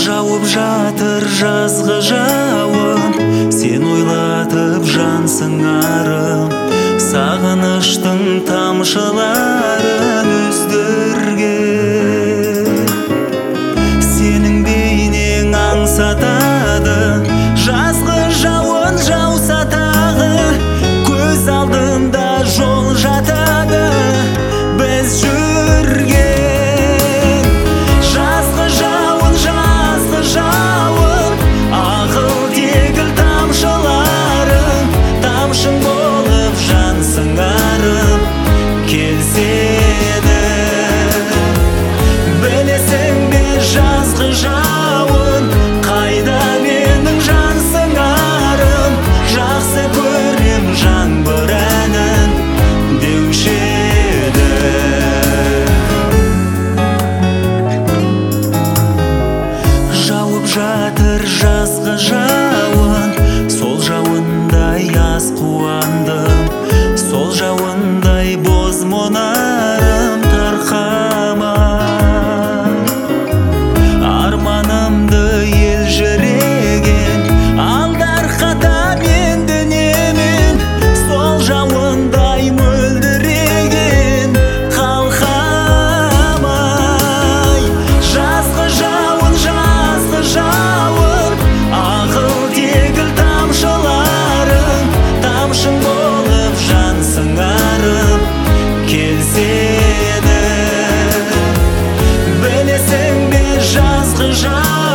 Жауып жатыр жазғы жауын, сен ойлатып жансың арым. Сағыныштың тамшыларын үздірген, сенің бейнең аңсатады. Жазғы жауын жауса тағы, көз алдында жол жатады біз жүрген. Жазғы жауын, ағыл тегіл тамшыларың, тамшың болып жансың арым келседі. Білесің бе жазғы жауын, қайда менің жансың арым. Жақсы көрем жаңбыр әнін деуші еді. Жауып жатыр жазғы жауын, сол жауындай аз қуандым. Сол жауындай боз мұнарым тарқамай, арманымды елжіреген алдарқата менді немен. Сол жауындай мөлдіреген қалқамай. Жазғы жауын, ағыл тегіл тамшыларың, тамшың болып жансың арым келседі. Білесің бе жазғы жауын,